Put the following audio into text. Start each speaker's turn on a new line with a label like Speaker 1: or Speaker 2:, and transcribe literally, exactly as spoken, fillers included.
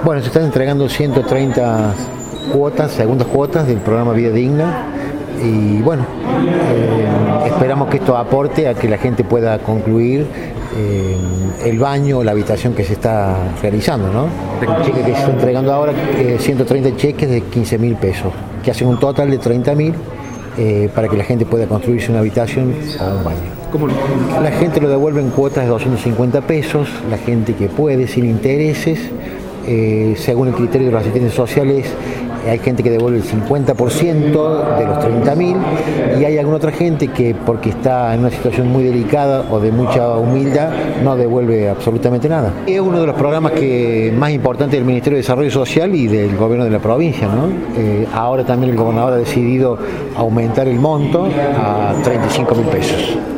Speaker 1: Bueno, se están entregando ciento treinta cuotas, segundas cuotas del programa Vida Digna y bueno, eh, esperamos que esto aporte a que la gente pueda concluir eh, el baño o la habitación que se está realizando, ¿no? El cheque que se está entregando ahora, eh, ciento treinta cheques de quince mil pesos, que hacen un total de treinta mil eh, para que la gente pueda construirse una habitación o un baño.
Speaker 2: ¿Cómo?
Speaker 1: La gente lo devuelve en cuotas de doscientos cincuenta pesos, la gente que puede, sin intereses, eh, según el criterio de los asistentes sociales. Hay gente que devuelve el cincuenta por ciento de los treinta mil y hay alguna otra gente que, porque está en una situación muy delicada o de mucha humildad, no devuelve absolutamente nada. Es uno de los programas que más importantes del Ministerio de Desarrollo Social y del gobierno de la provincia, ¿no? Eh, ahora también el gobernador ha decidido aumentar el monto a treinta y cinco mil pesos.